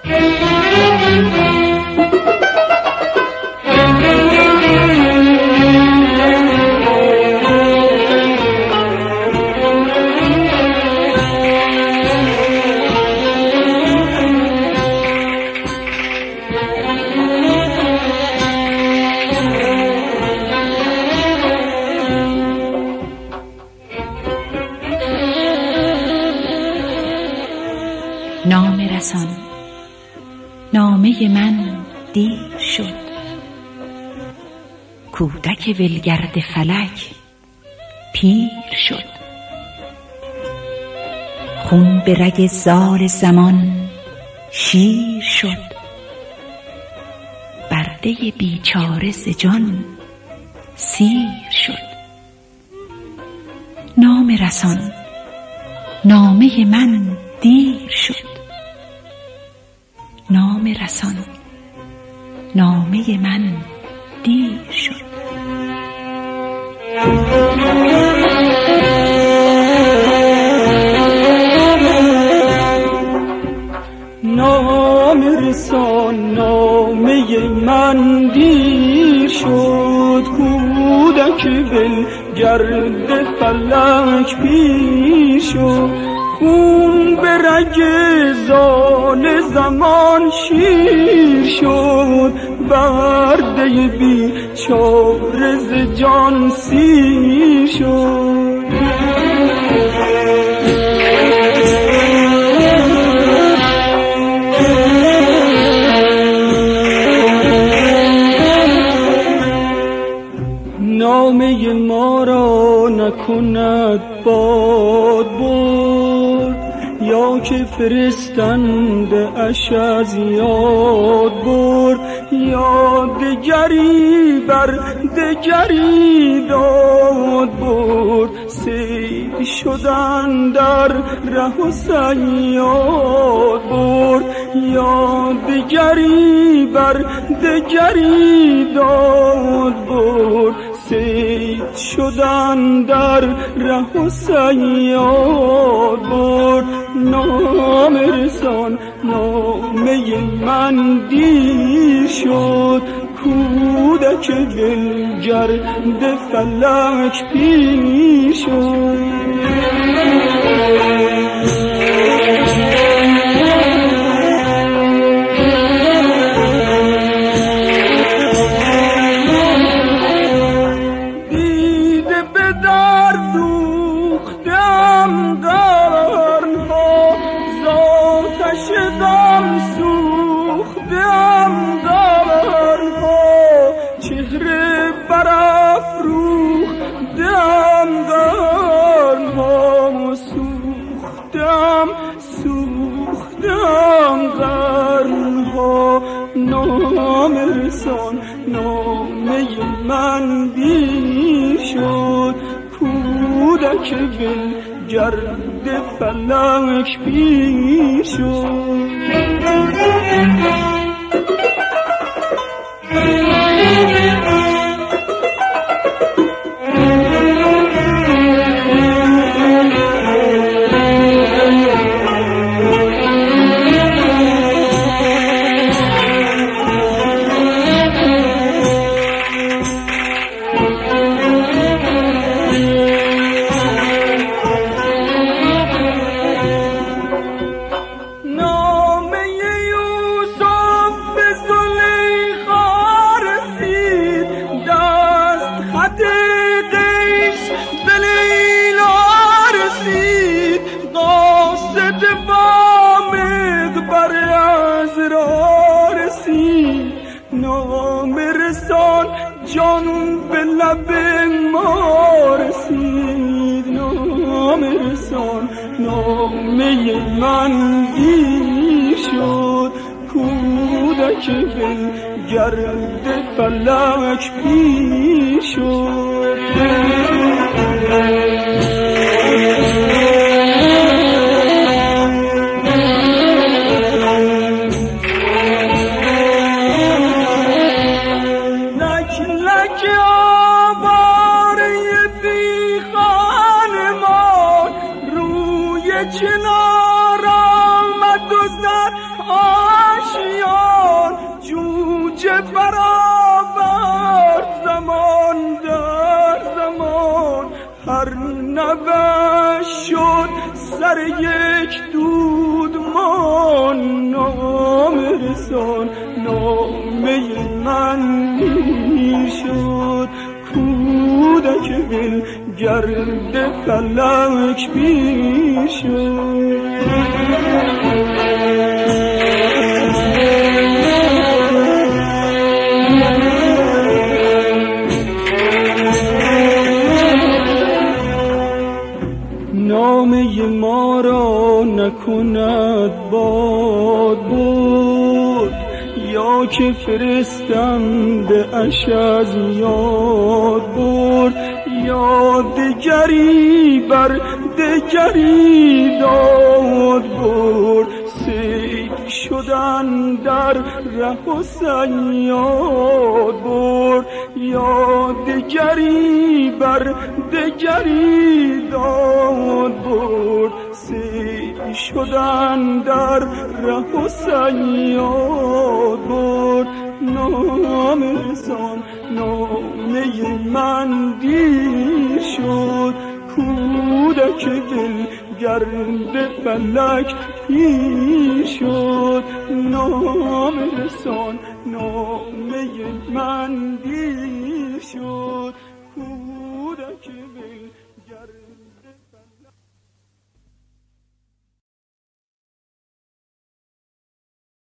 نامه رسان. نامه من دیر شد، کودک ولگرد فلک پیر شد. خون به رگ زال زمان شیر شد، برده بیچاره ز جان سیر شد. نامه رسان. نامه من دیر شد، نامه رسان. نامه من دیر شد. نامه رسان. نامه من دیر شد، کودک ولگرد فلک پیر شد. خون به رگ زال زمان شیر شد، برده بیچاره ز جان سیر شد. نامه ما را نکند باد برد، یا که فرستند اش از یاد برد. یا دگری بر دگری داد برد، سید شدن در ره و صیاد برد. یا دگری بر دگری داد برد، سید شدن در ره و صیاد برد. نامه رسان. نامه من دیر شد، کودک ولگرد فلک پیر شد. نامه رسان. نامه من دیر شد، کودک ولگرد فلک پیر شد. جان به لب ما رسید. نامه رسان. نامه من دیر شد، کودک ولگرد فلک پیر شد. چنار آمد و زد رسان نامه من دیر شد. کودک دل گرد فلک پیر شد. نامه ما را نکند باد بود، یا که فرستم به اش از یاد برد، یا دگری بر دگری داد برد. سید شدن در ره و صیاد برد، یا دگری بر دگری داد برد. سید شدن در ره و صیاد برد. نامه رسان نامه من دیر شد. کودک دل گرد فلک پیر شد. نامه رسان نامه من دیر شد. کودک دل گرد